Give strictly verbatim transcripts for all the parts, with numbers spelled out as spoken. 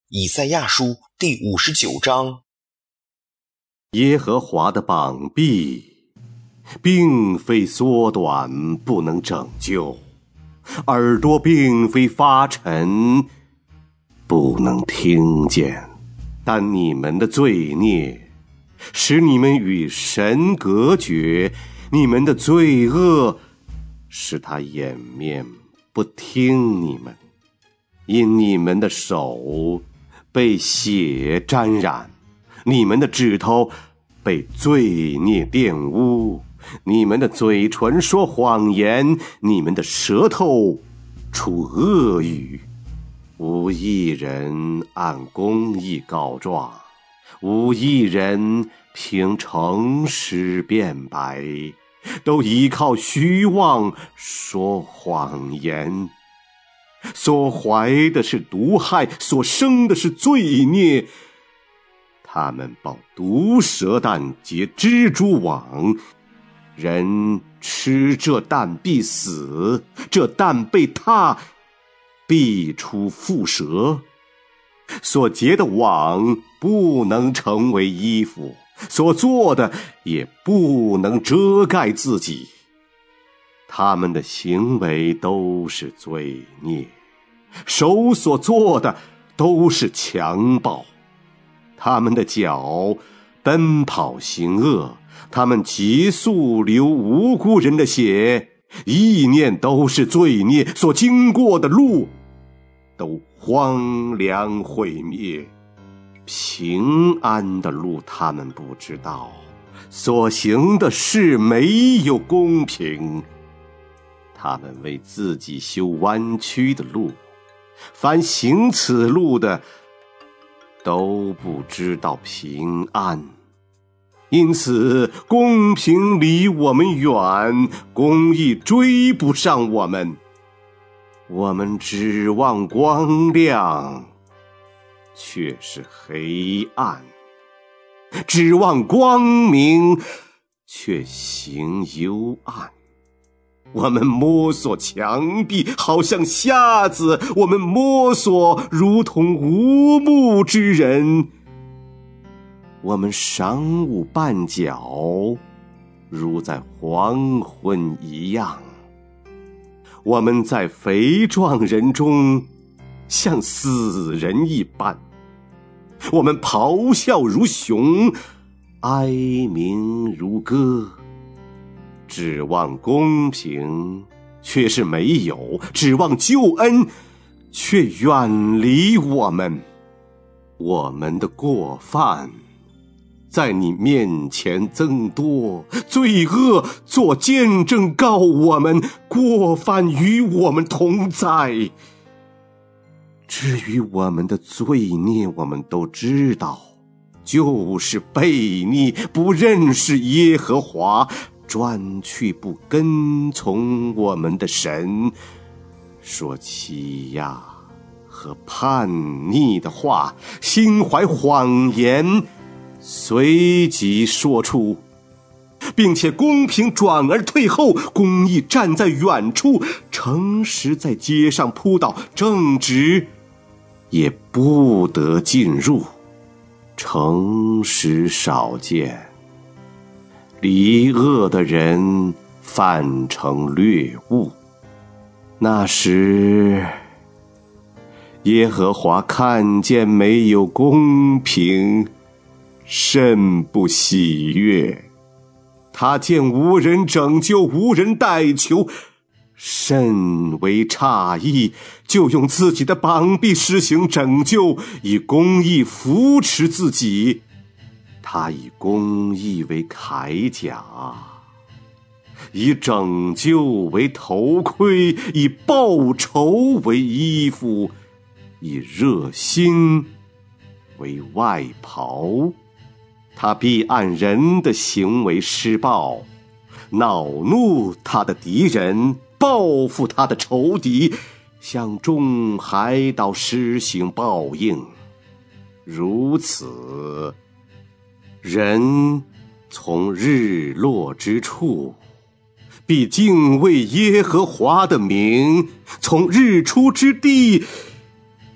以赛亚书第五十九章。 耶和华的膀臂并非缩短不能拯救，耳朵并非发沉不能听见，但你们的罪孽使你们与神隔绝，你们的罪恶使他掩面不听你们，因你们的手被血沾染，你们的指头被罪孽玷污，你们的嘴唇说谎言，你们的舌头出恶语。无一人按公义告状，无一人凭诚实辩白，都依靠虚妄说谎言。所怀的是毒害，所生的是罪孽。他们抱毒蛇蛋结蜘蛛网，人吃这蛋必死，这蛋被踏必出蝮蛇。所结的网不能成为衣服，所做的也不能遮盖自己。他们的行为都是罪孽，手所做的都是强暴。他们的脚奔跑行恶，他们急速流无辜人的血，意念都是罪孽，所经过的路都荒凉毁灭。平安的路他们不知道，所行的事没有公平。他们为自己修弯曲的路，凡行此路的都不知道平安，因此公平离我们远，公义追不上我们。我们指望光亮，却是黑暗；指望光明，却行幽暗。我们摸索墙壁，好像瞎子；我们摸索，如同无目之人。我们晌午绊脚，如在黄昏一样。我们在肥壮人中，像死人一般。我们咆哮如熊，哀鸣如歌。指望公平，却是没有；指望救恩，却远离我们。我们的过犯在你面前增多，罪恶做见证告我们，过犯与我们同在。至于我们的罪孽，我们都知道，就是悖逆，不认识耶和华，专去不跟从我们的神，说欺压和叛逆的话，心怀谎言，随即说出，并且公平转而退后，公义站在远处，诚实在街上扑倒，正直也不得进入。诚实少见，离恶的人犯成掠物。那时耶和华看见没有公平，甚不喜悦。他见无人拯救，无人代求，甚为诧异，就用自己的膀臂施行拯救，以公义扶持自己。他以公义为铠甲，以拯救为头盔，以报仇为衣服，以热心为外袍。他必按人的行为施报，恼怒他的敌人，报复他的仇敌，向众海岛施行报应。如此，人从日落之处必敬畏耶和华的名，从日出之地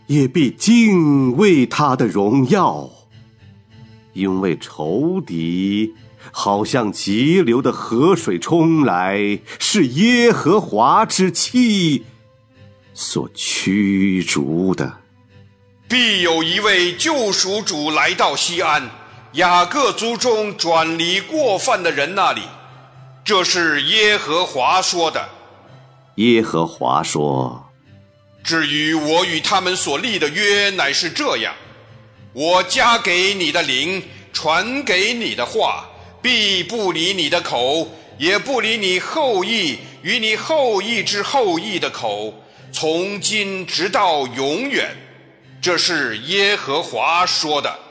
也必敬畏他的荣耀，因为仇敌好像急流的河水冲来，是耶和华之气所驱逐的。 必有一位救赎主来到西安，雅各族中转离过犯的人那里。这是耶和华说的。 耶和华说： 至于我与他们所立的约，乃是这样：我加给你的灵，传给你的话，必不离你的口，也不离你后裔与你后裔之后裔的口，从今直到永远。这是耶和华说的。